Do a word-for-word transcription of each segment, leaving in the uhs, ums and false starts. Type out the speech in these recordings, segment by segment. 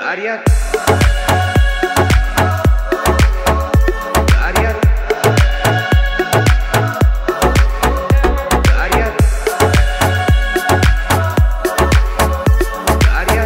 Daria. Daria. Daria. Daria.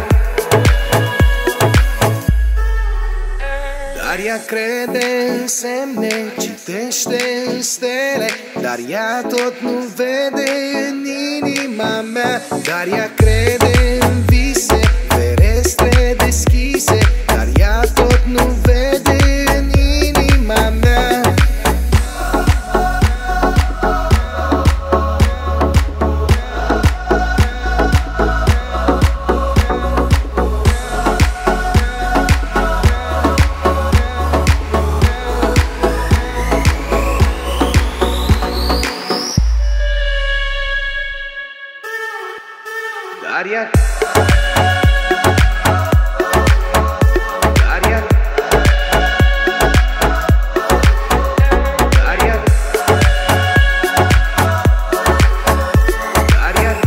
Daria crede în semne, citește în stele, dar ea tot nu vede în inima mea. Daria crede în vise, ferestre deschise, dar ea tot nu vede în inima mea. Daria. Daria. Daria. Daria.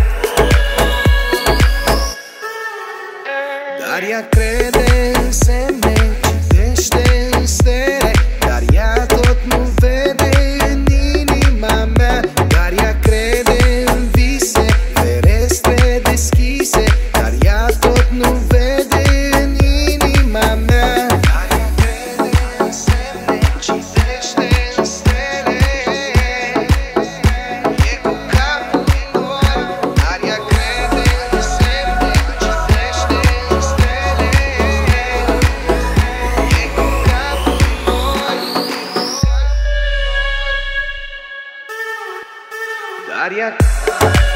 Daria crede în semne, citește în stele, dar ea tot nu vede în inima mea. Daria crede în vise, ferestre deschise, dar ea tot nu vede în inima mea. Daria crede în semne, citește în stele, e cu capul în gol. Daria crede în semne, citește în stele, e cu capul în gol. Daria.